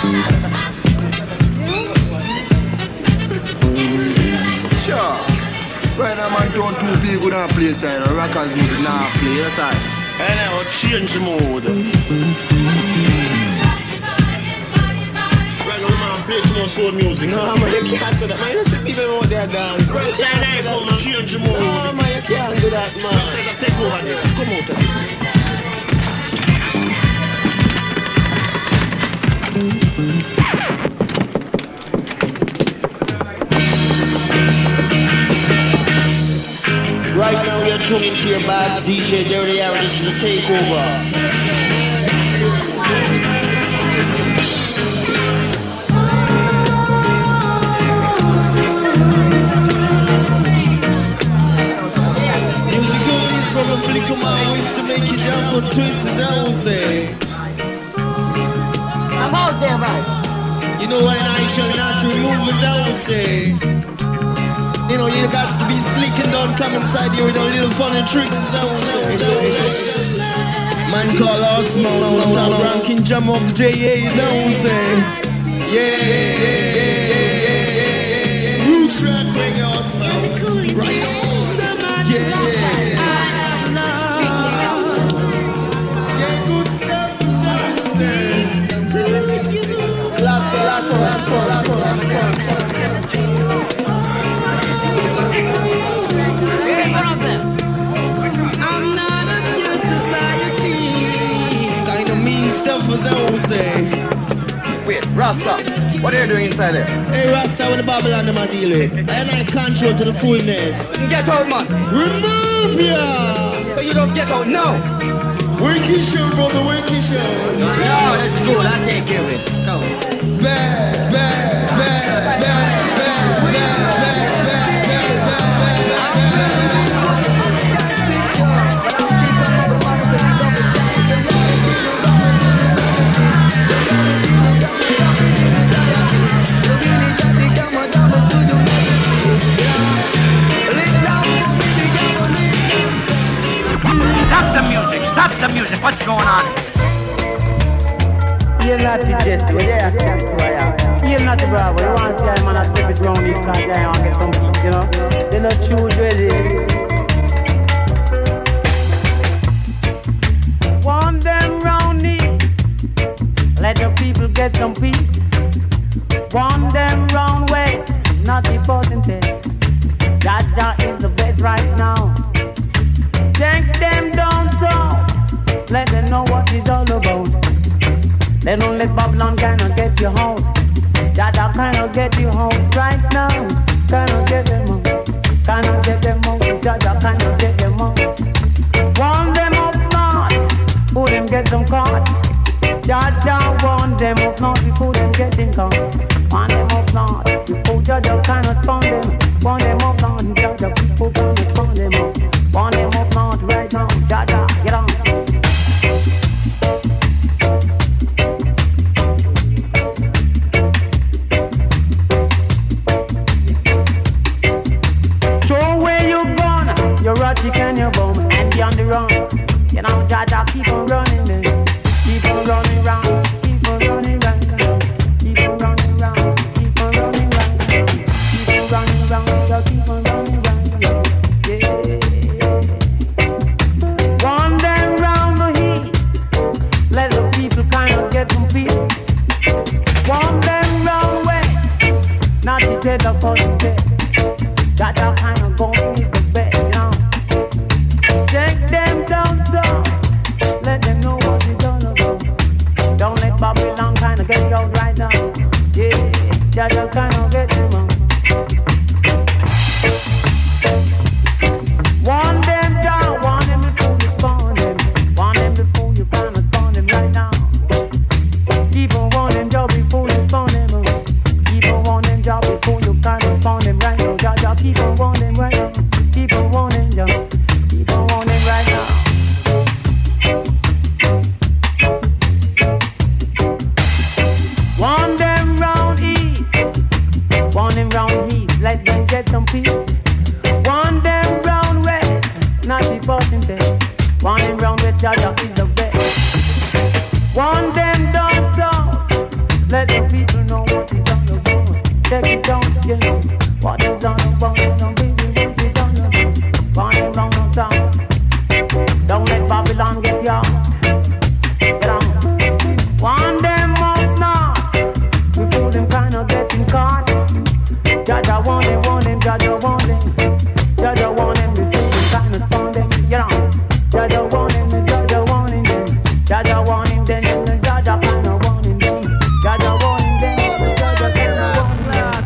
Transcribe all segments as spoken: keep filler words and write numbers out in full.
Sure. Right now, man, don't too feel good on play side. Rockers music now play, that's right. And I'll change the mode. Right now, man, play too much soul music. No, man, you can't say that. Man, you see people out there dance. Man, you can't come and change the mode. No, man, you can't do that, man. I said I take over this. Come out of this. Right now you're tuning to your boss, D J Dirty Harry. This is a takeover. Musical leads from a flick of my waist to make you jump and twist, as I will say. I'm out there, right? You know, and I shall not remove, as I will say. You know, you got to be sleek and don't come inside here with a little fun and tricks, as I will say. Man call us, man, ranking jam up the J A, as I will say. Yeah, yeah, yeah, yeah, yeah. Roots rock, bring us, man. Right on. Yeah, yeah. Yeah, good stuff, as I will say. Last, last, last, last, last, last. I'm not of your society. Kind of mean stuff, as I will say. Wait, Rasta, what are you doing inside there? Hey, Rasta, with the Babylon them I deal with. And I control to the fullness. Get out, man. Remove ya! So you just get out now. Wakey show, brother, wakey show. No, that's cool. I'll take care of it. Come on. Bad, bad, bad, bad, bad, bad, bad, bad. Stop the music, stop the music, what's going on? You're not the Jesse, well, yeah, I see who I am. You're not the Bravo, you want to see I'm gonna step it round these cars, I want to get some peace, you know? They're not choose ready. Want them round these, let the people get some peace. Want them round west, not the potentate. Jaja is the best right now. Take them down south, let them know what it's all about. They don't let Babylon kinda get you home. Jaja kinda get you home right now. Kinda get them home, kinda get them home. Jaja kinda get them home. Want them up north, who them get them caught. Jaja want them up north before them getting caught. Want them up north before Jaja kinda spawn them. Want them up north, Jaja people kinda spawn them up. Want them up north right now, Jaja, get on. So where you gonna? You're rotty and you're bum and you're on the run. You know, Jaja, keep on running then. Keep on running round, keep on running round, keep on running round, keep on running round, keep on running round, keep on running round. Let the people kind of get some peace. Want them round west, not to get the fucking best. Got that kind of going is the best, you know. Take them down south, let them know what it's all about. Don't let Babylon kind of get you out right now. Yeah, just kind of get them out. Want them down, want them before you spawn them. Want them before you kind of spawn them right now. Keep on wanting job before you spawn them. Keep on wanting job before you kind of spawn them right now. Jaja, keep on wanting right now. Keep on wanting job. Keep on wanting right now. Want them round east, Let the people know what is on the board. Take it down again. What is on the board? No baby, what is on the board? Running round the town. Don't let Babylon get you. Get on. One them up now. We feel them kind of getting caught. Jaja want him, want him, Jaja want him. Jaja want him, we feel them kind of responding. Get on. Jaja want him, Jaja want him, then. Jaja want him, then. Jaja kind of want him, then. Jaja want him, then. Jaja kind of want him, then.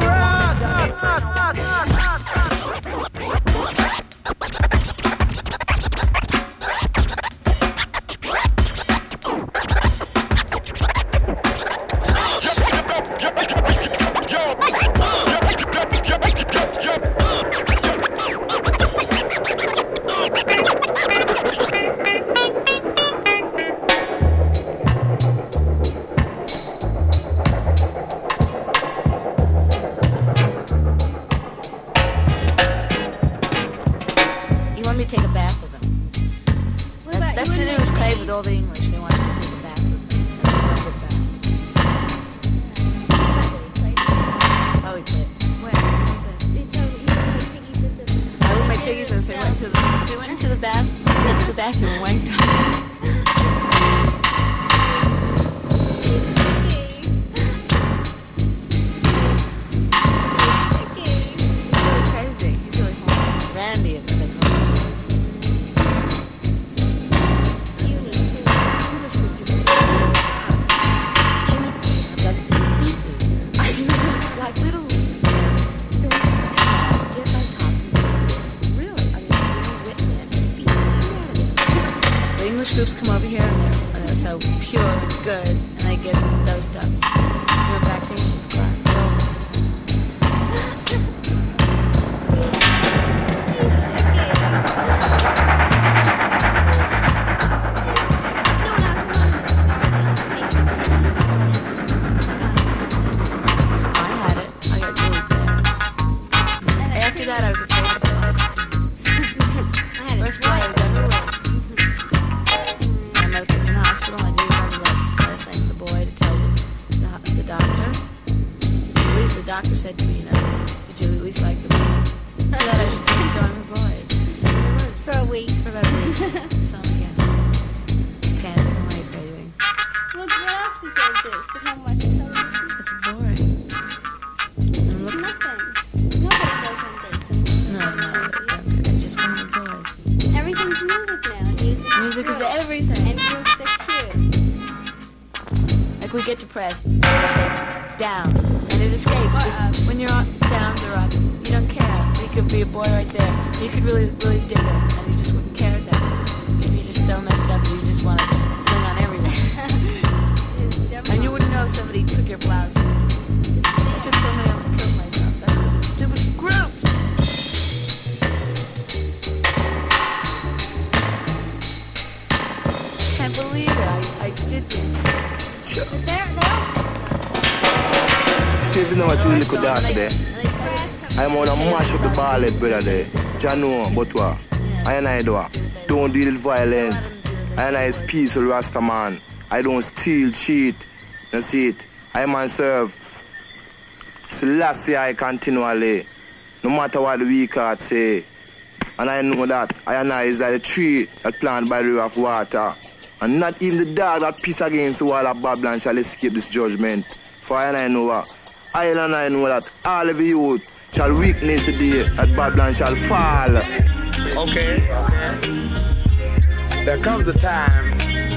Brother there, Jano, but what? I and I do don't deal with violence. I and I is peaceful Rasta man. I don't steal, cheat. You see it? I man serve. Selassie I continually. No matter what the weak heart say. And I know that I and I is like a tree that planted by the river of water. And not even the dog that piss against the wall of Babylon shall escape this judgment. For I and I know what? I and I know that all of you youth shall weakness the day that Babylon shall fall. Okay, okay. There comes a time.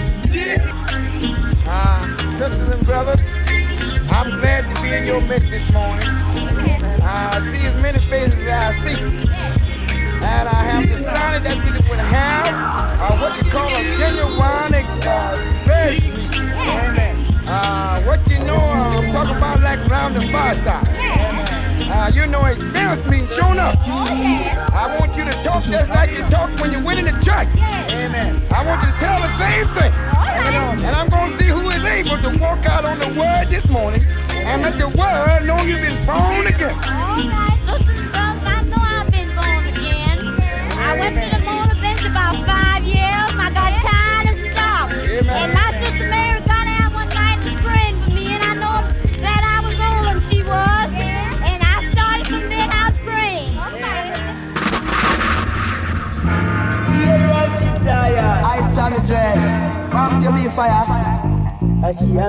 Uh, sisters and brothers, I'm glad to be in your midst this morning. Uh, I see as many faces as I see. And I have decided that we would have uh, what you call a genuine uh, very sweet. Amen. Uh, what you know, uh, I'm talking about like round the fireside. Uh, you know, experience means showing up. I want you to talk just like you talk when you went in the church. Amen. I want you to tell the same thing. And, and I'm going to see who is able to walk out on the word this morning and let the word know you've been born again. All right. Listen, brother, I know I've been born again. I went to the motor bench about five years and I got tired and stopped. Amen. And my sister Mary got out one night and prayed for me and I know she a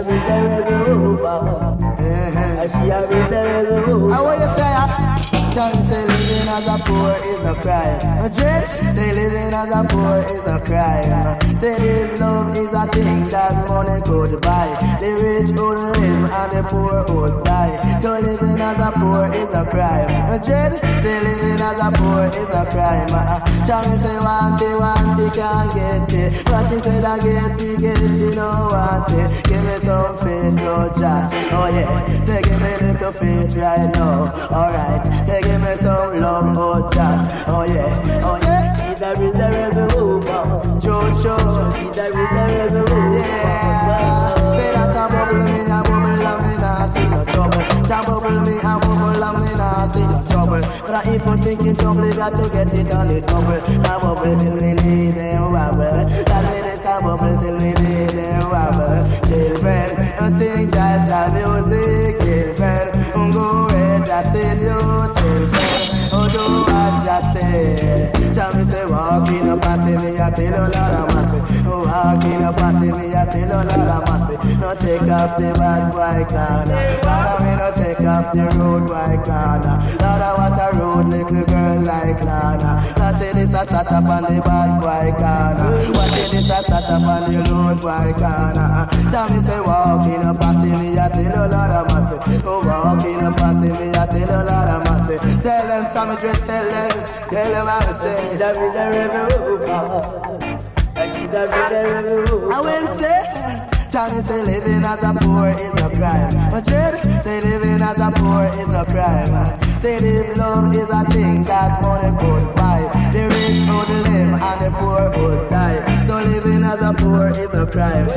miserable. She a miserable. I want you to say, Johnny say living as a poor is a crime. Dread say living as a poor is a crime. Say this love is a thing that money could buy. The rich would live and the poor would die. So living as a poor is a crime. Dread say living as a poor is a crime. Johnny say want it, want it, can't get it. But she said I get it, get it, no want it. Give me some faith, oh Josh. Oh yeah, say give me a little faith right now. Alright, say give me some love, oh Josh. Oh yeah, oh yeah. She's a miserable woman. Jojo, she's a miserable woman. Yeah. Say that a bubble me, a bubble and me nah see no trouble. Jam bubble me, a bubble and me nah see no trouble. But if you sink in trouble, you got to get it on the double. A bubble till we need them wobble. That means a bubble till we need them wobble. Children, you sing Jaja music, children. Go where Jah said you, children. Oh, do what Jah said. Jah me say walking up and see me, I tell you Lord of mercy. Walking up and see me, I tell you Lord of mercy. No check up the bad boy corner. Lord, me no check up the road boy corner. Lord, what a road little girl like Lana. Watch it, this a sat up on the bad boy corner. Watch it, this a sat up on the road boy corner. Jah me say walking up and see me, I tell you Lord of mercy. Oh, walking up and see me, I tell you Lord of mercy. Tell them, Sammy Dread, tell them, tell them how to say. She's a miserable woman. She's a miserable woman. I will say. Johnny say living as a poor is no crime. Madrid say living as a poor is no crime. Say this love is a thing that money could buy. The rich would live and the poor would die. So living as a poor is no crime.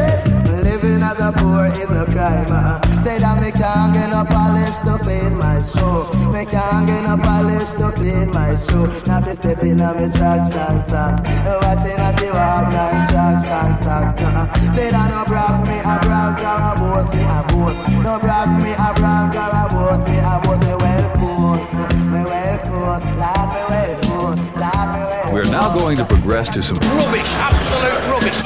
Living as a poor is no crime. Say that me can't get no polish to clean my shoe. Me can't get no polish to clean my shoe. Now be stepping on me tracks and socks. Watching as she walk down tracks and socks. Say that no brag me, I brag, or a boast me, I boast. No brag me, I brag, or a boast me, I boast. Me well coast, me well coast, like me well coast, like me well coast. We're now going to progress to some rubbish, absolute rubbish.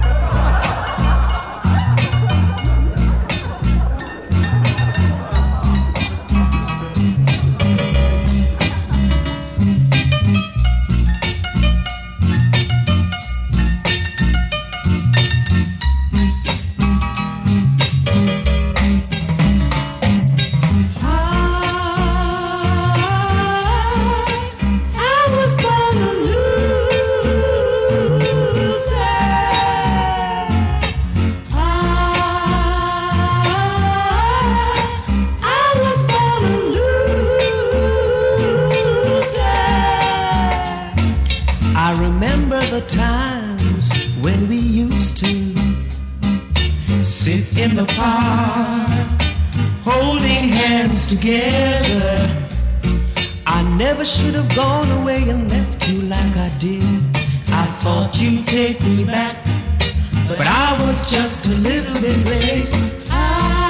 In the park, holding hands together. I never should have gone away and left you like I did. I thought you'd take me back, but I was just a little bit late. I,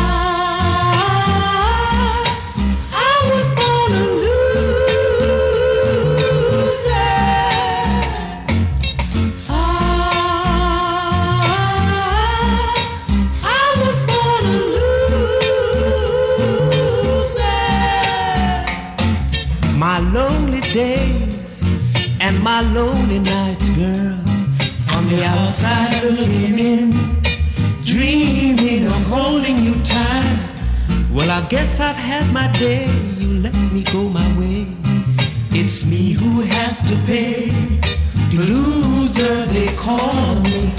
I was born a loser. Days and my lonely nights, girl, on the outside looking in, dreaming of holding you tight. Well, I guess I've had my day, you let me go my way. It's me who has to pay, the loser they call me.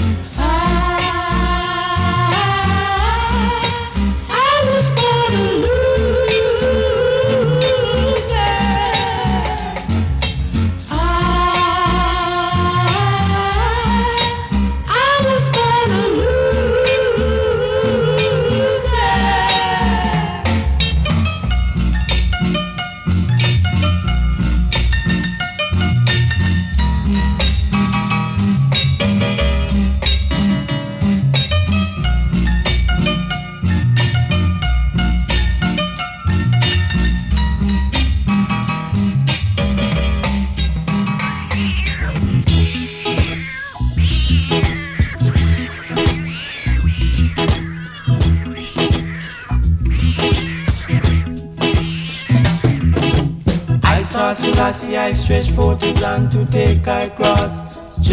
I saw Selassie, I stretched forth his hand to take I cross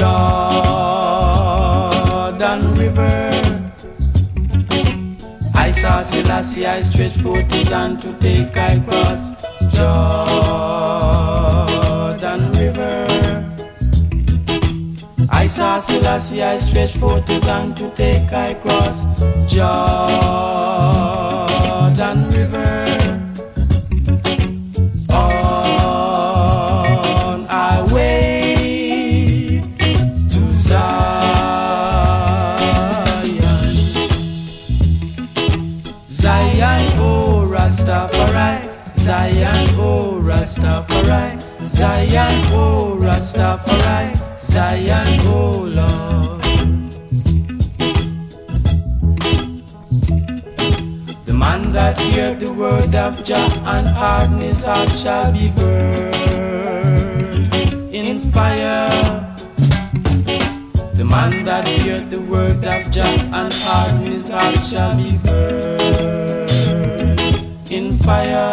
Jordan River. I saw Selassie, I stretched forth his hand to take I cross Jordan River. I saw Selassie, I stretched forth his hand to take I cross Jordan River. On our way to Zion, Zion, oh Rastafari, Zion, oh Rastafari, Zion, oh Rastafari, Zion, oh Lord. The man that heard the word of Jah and harden his heart shall be burned in fire. The man that heard the word of Jah and harden his heart shall be burned in fire.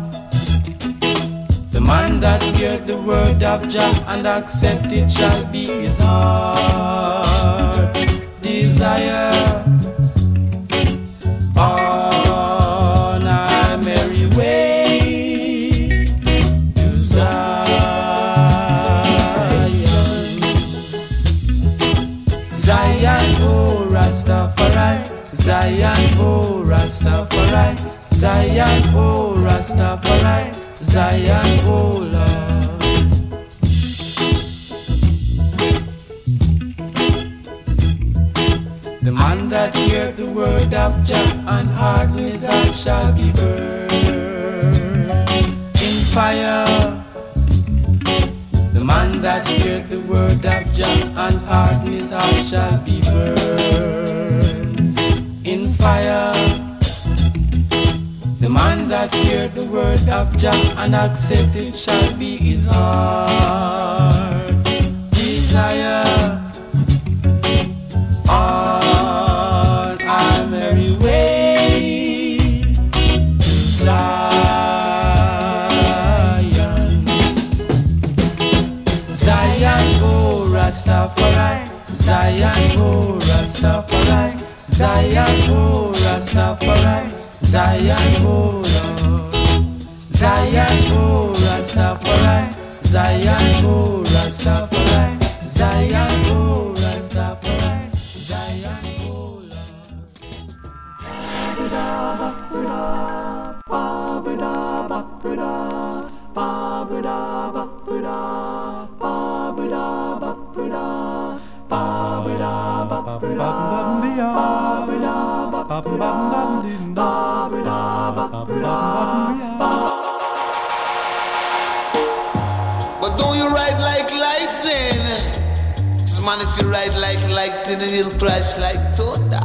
The man that heard the word of Jah and accept it shall be his heart desire. On our merry way to Zion, Zion, oh Rastafari, Zion, oh Rastafari, Zion, oh Rastafari, Zion, oh Lord. The man that heard the word of Jah and harden his heart shall be burned in fire. The man that heard the word of Jah and harden his heart shall be burned in fire. The man that heard the word of Jah and accept it shall be his heart desire. On our merry way to Zion, Zion, oh Rastafari, Zion, oh Rastafari, Zion, oh Rastafari, Zion, oh Lord. Zion, oh Rastafari, Zion, oh Rastafari, Zion, oh Rastafari. But don't you ride like lightning? This man, if you ride like lightning, it'll crash like thunder.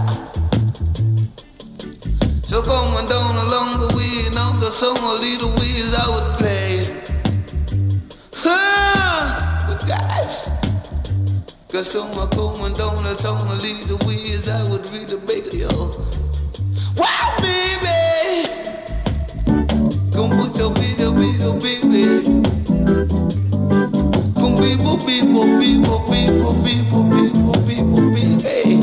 So come on down along the way, now the song will lead the ways I would play. Ah, but guys, cause someone coming down the song will lead the ways I would really beg you. Wow, baby, come put your video, video, baby. Come people, people, people, people, people, people, people, baby.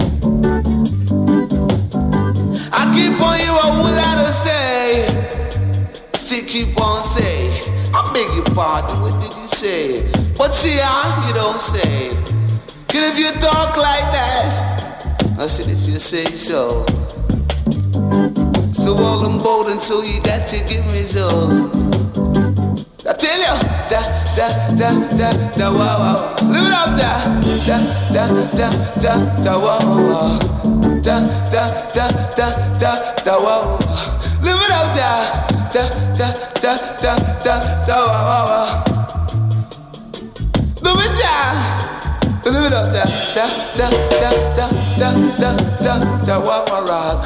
I keep on hearing a whole lot to say. Still keep on saying. I beg your pardon, what did you say? But see how you don't say. Cause if you talk like that, I said if you say so. So all I'm bold until you got to give me so. I tell you, da da da da da wow wow. Live it up, da da da da da da wow wow. Da da da da da da wow. Live it up, da da da da da da da wow wow. Live it down, live it up, da da da da da da da da wow wow rock.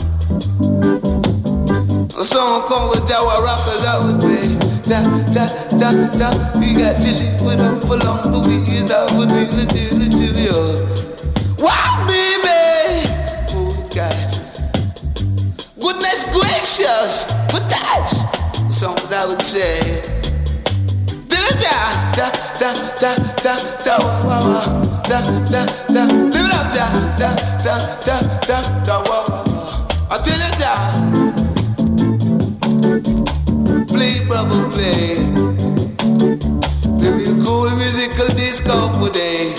The song called the Jawa Rappers I would play. Da da da da. You got to live with them for long. The ways I would really do it to you. Wow, baby. Oh precious, potash. Songs I would say. Da da da da da da da wa wa da da da. Live it up da da da da da da wa wa. I tell you da. Play, brother, play. Play real cool musical disco for day.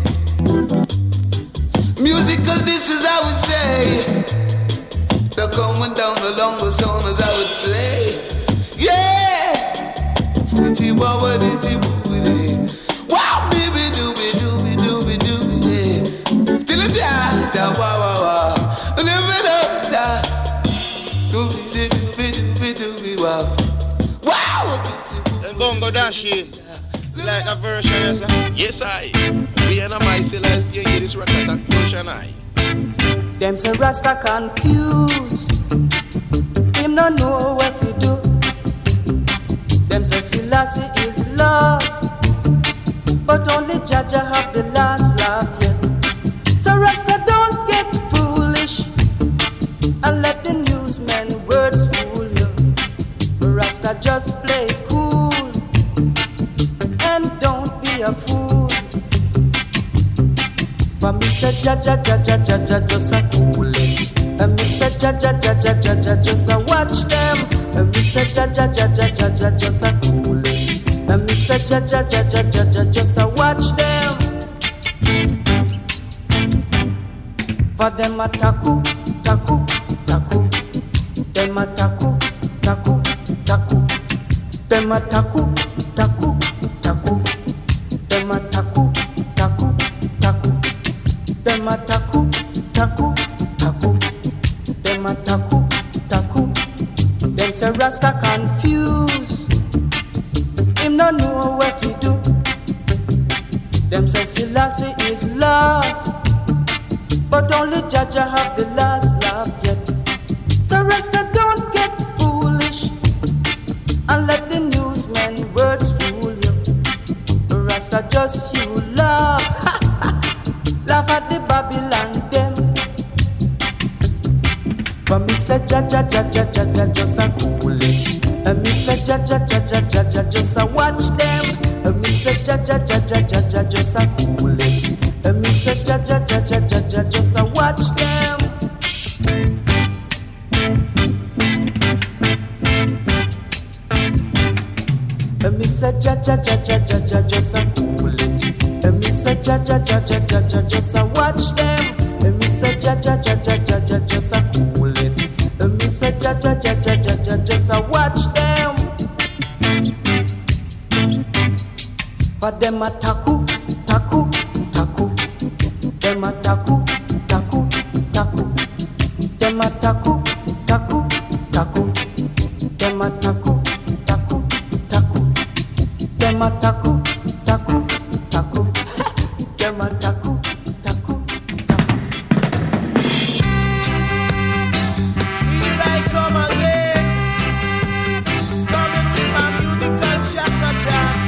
Musical dishes I would say. They're coming down along the song as I would play. Yeah! Ditty wawa ditty booty. Wow, baby dooby dooby dooby dooby. Till it da da wa wa wa. Live it up da. Dooby dooby dooby dooby wow. Wow! And Bongo Dashi. Like a version, yes, I. We and my Celestial, hear this record attack version, I. Them say Rasta confused. Him no know what to do. Them say Selassie is lost, but only Jaja have the last laugh yet. So Rasta don't get foolish and let the newsmen words fool you. Rasta just play cool and don't be a fool. For me say Jaja Jaja Jaja just a cool it. And me say Jaja Jaja Jaja just a watch them. And me say Jaja Jaja Jaja just a cool it. And me say Jaja Jaja Jaja just a watch them. For them a taku taku taku. Them a taku taku taku. Them a taku taku taku. Them a taku taku taku. Them a taku taku taku. Them a taku taku. Them say Rasta confused. Him no know what to do. Them say Selassie is lost, but only Jaja have the last laugh yet. So Rasta don't get foolish and let the newsmen words fool you. Rasta just you laugh, laugh at the Babylon them. For me say Jaja Jaja Jaja just a cool it. And me say Jaja Jaja Jaja just a watch them. And me say Jaja Jaja Jaja just a cool it. And me say Jaja Jaja Jaja just a watch them. And me say Jaja Jaja Jaja just a cool it. And me say Jaja Jaja Jaja just a watch them. And me say Jaja Jaja Jaja just a cool it. And me say Jaja Jaja Jaja just a watch them. But them a taku taku taku. Them a taku taku taku. Them a taku taku taku. Them a taku taku taku. Them a taku taku taku. Them a taku taku. Here I come again, coming with my musical shock attack.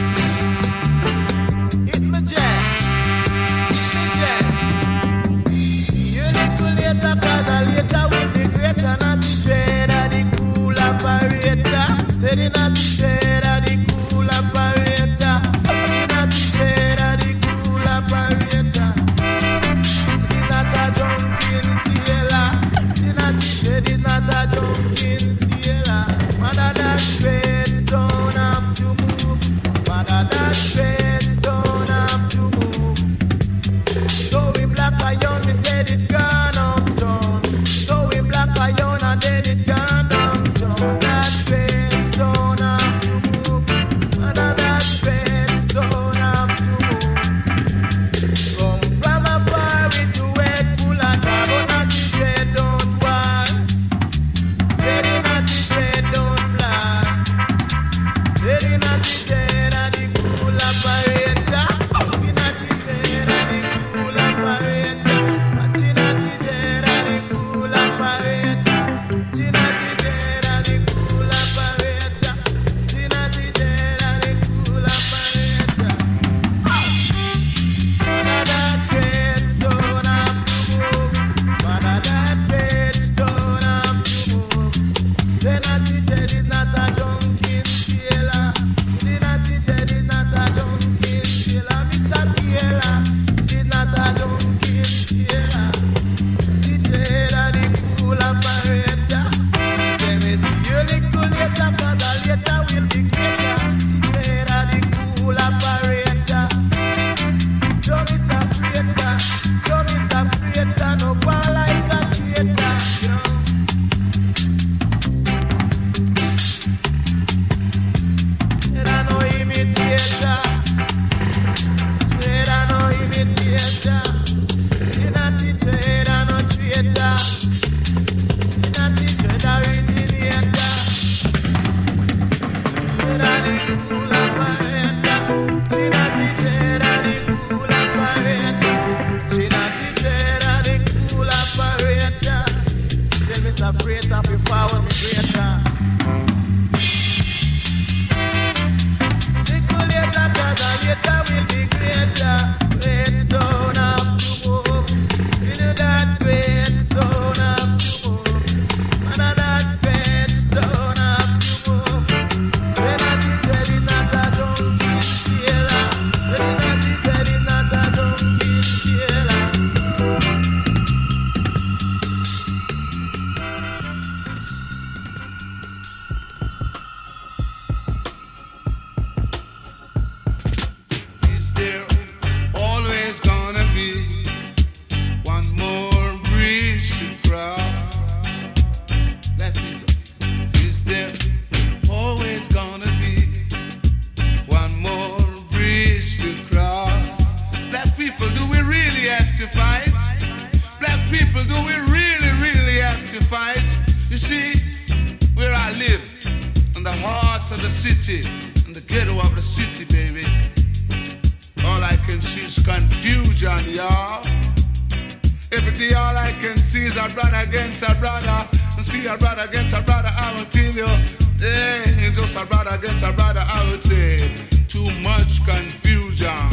Hit me jam, hit me jam. You little later, cause a later will be greater. Not the trade of the cool operator. Said it not the trade of the cool operator. Not the trade of the cool operator. It's not a jumping sailor. It's not the trade, it's not a jumping sailor. Mother that trades don't have to move. Mother that trades don't have to move. So we black iron, me said it gone uptown. So we black iron and then it gone uptown. That trades don't have to move. Mother that trades don't have to move. Come from afar with your head full of tar, but not the trade don't want. Said it not the trade don't black. Said it not the trade and the cool operator. We not the trade and the cool operator. But you not the trade and the cool operator. You not the identified. You see, where I live, in the heart of the city, in the ghetto of the city, baby, all I can see is confusion, y'all. Every day all I can see is a brother against a brother. And see a brother against a brother, I will tell you. Hey, just a brother against a brother, I would say. Too much confusion.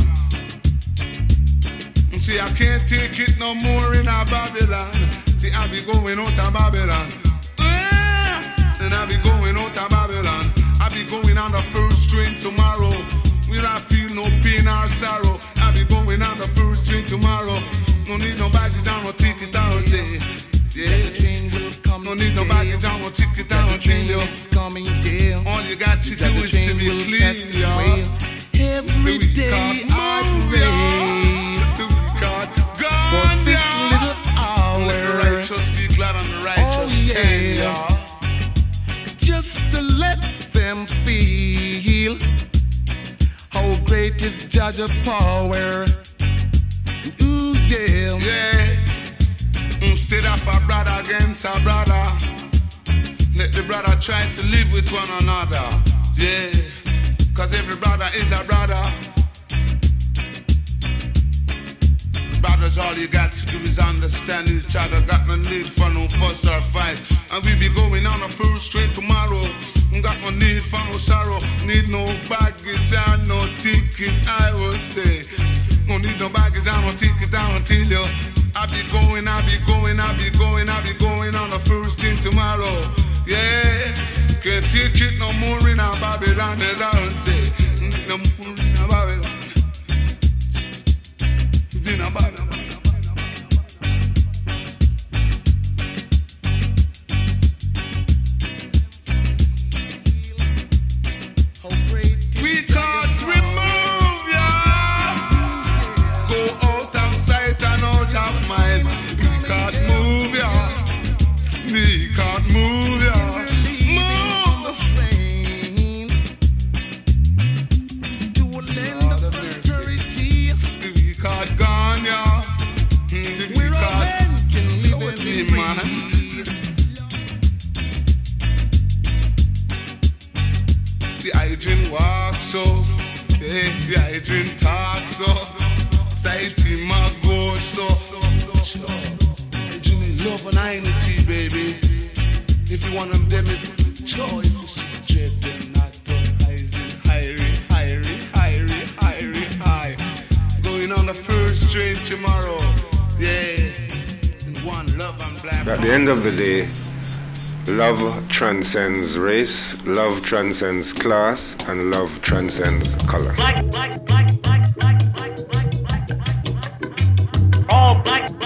See, I can't take it no more in a Babylon. See, I be going out of Babylon. And I be going out of Babylon. I be going on the first train tomorrow. Will I feel no pain or sorrow? I be going on the first train tomorrow. No need no baggage, I will take it down, say. Yeah, the train will come. No need no baggage, I will take it down, tell you. Coming down. All you got to do is to be clean, y'all. Every day I pray for this little hour. Let the righteous be glad and the righteous oh, yeah. Can, y'all. Just to let them feel how great is Judge's power. Ooh, yeah. Yeah. Instead of a brother against a brother, let the brother try to live with one another. Yeah. Cause every brother is a brother. Brothers, all you got to do is understand each other. Got no need for no fuss or fight. And we be going on a first straight tomorrow. Got no need for no sorrow. Need no baggage and no ticket, I would say. No need no baggage and no ticket, I will tell you. I be going, I be going, I be going, I be going on the first thing tomorrow. Yeah. Can't take it no more in a Babylon, as I would say. No more in a Babylon. In a Babylon. We can't remove ya. Go out of sight and out of mind. We can't move ya. We can't move ya. The hygiene walk so, hey, the hygiene talk so, sight him a go so. Hygiene love and unity, baby. If you want them, them is joy. If you see dread, then not done. High, high, high, high, high. Going on the first train tomorrow, yeah. And one love and black. At the end of the day, love transcends race, love transcends class, and love transcends color. Black, black, black, black, black, black, black, black, black. All black.